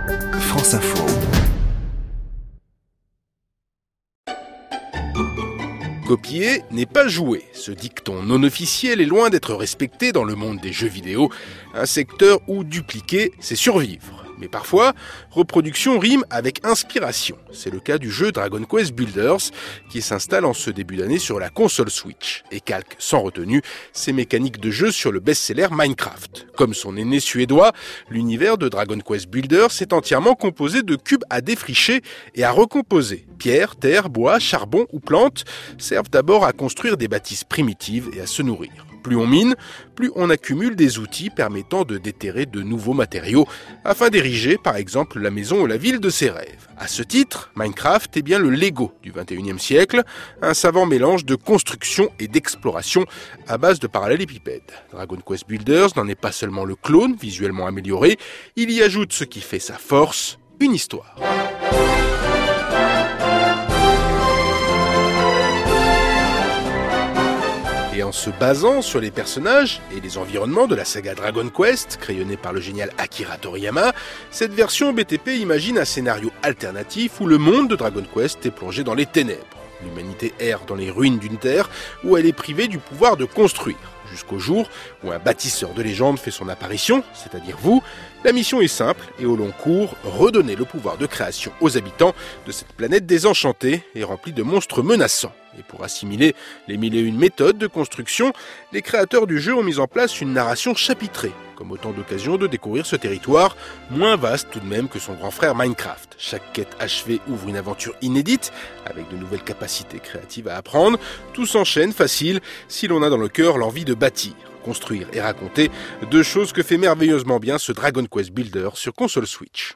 France Info. Copier n'est pas jouer. Ce dicton non officiel est loin d'être respecté dans le monde des jeux vidéo, un secteur où dupliquer, c'est survivre. Mais parfois, reproduction rime avec inspiration. C'est le cas du jeu Dragon Quest Builders, qui s'installe en ce début d'année sur la console Switch, et calque sans retenue ses mécaniques de jeu sur le best-seller Minecraft. Comme son aîné suédois, l'univers de Dragon Quest Builders est entièrement composé de cubes à défricher et à recomposer. Pierre, terre, bois, charbon ou plantes servent d'abord à construire des bâtisses primitives et à se nourrir. Plus on mine, plus on accumule des outils permettant de déterrer de nouveaux matériaux afin d'ériger par exemple la maison ou la ville de ses rêves. À ce titre, Minecraft est bien le Lego du 21e siècle, un savant mélange de construction et d'exploration à base de parallélépipèdes. Dragon Quest Builders n'en est pas seulement le clone visuellement amélioré, il y ajoute ce qui fait sa force, une histoire. Et en se basant sur les personnages et les environnements de la saga Dragon Quest, crayonnée par le génial Akira Toriyama, cette version BTP imagine un scénario alternatif où le monde de Dragon Quest est plongé dans les ténèbres. L'humanité erre dans les ruines d'une terre où elle est privée du pouvoir de construire. Jusqu'au jour où un bâtisseur de légende fait son apparition, c'est-à-dire vous. La mission est simple et au long cours, redonner le pouvoir de création aux habitants de cette planète désenchantée et remplie de monstres menaçants. Et pour assimiler les 1001 méthodes de construction, les créateurs du jeu ont mis en place une narration chapitrée, comme autant d'occasions de découvrir ce territoire, moins vaste tout de même que son grand frère Minecraft. Chaque quête achevée ouvre une aventure inédite, avec de nouvelles capacités créatives à apprendre. Tout s'enchaîne facile si l'on a dans le cœur l'envie de bâtir, construire et raconter, deux choses que fait merveilleusement bien ce Dragon Quest Builder sur console Switch.